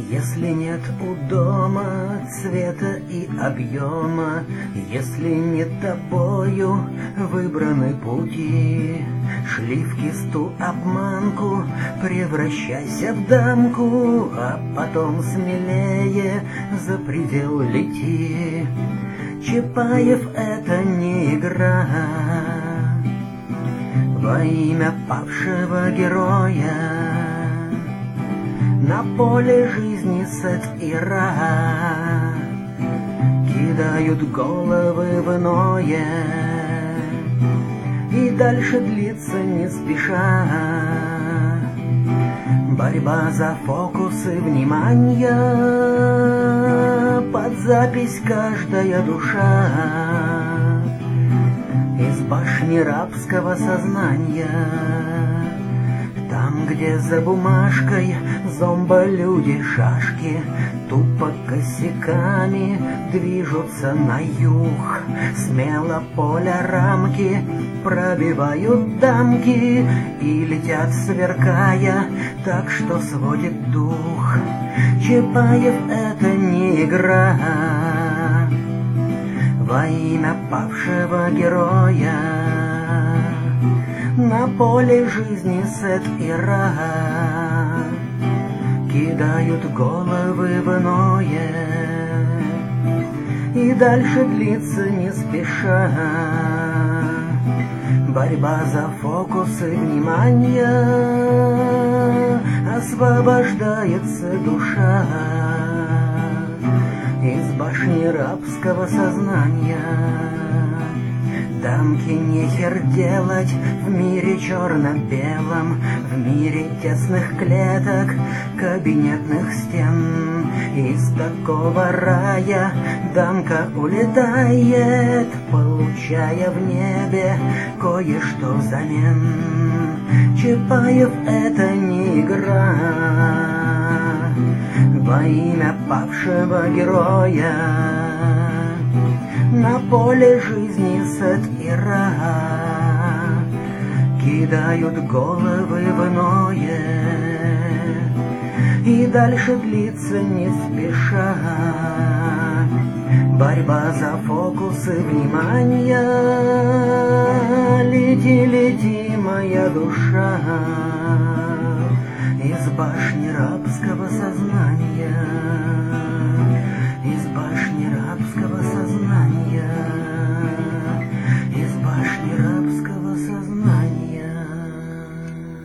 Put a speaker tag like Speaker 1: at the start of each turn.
Speaker 1: Если нет у дома цвета и объема, если не тобою выбраны пути, шли в кисту обманку, превращайся в дамку, а потом смелее за предел лети. Чапаев — это не игра, во имя павшего героя на поле жизни Сет и Ра кидают головы в иное, и дальше длится не спеша борьба за фокусы внимания, под запись каждая душа из башни рабского сознания. Там, где за бумажкой зомболюди шашки тупо косяками движутся на юг, смело поля рамки пробивают дамки и летят, сверкая, так что сводит дух. Чапаев — это не игра, во имя павшего героя на поле жизни Сет и Ра кидают головы в иное, и дальше длится не спеша борьба за фокусы внимания, освобождается душа из башни рабского сознания. Дамки нехер делать в мире черно-белом, в мире тесных клеток, кабинетных стен. Из такого рая дамка улетает, получая в небе кое-что взамен. Чапаев — это не игра, во имя павшего героя на поле жизни Сет и Ра кидают головы в иное, и дальше длится не спеша борьба за фокусы внимания. Лети, лети, моя душа, из башни рабского сознания.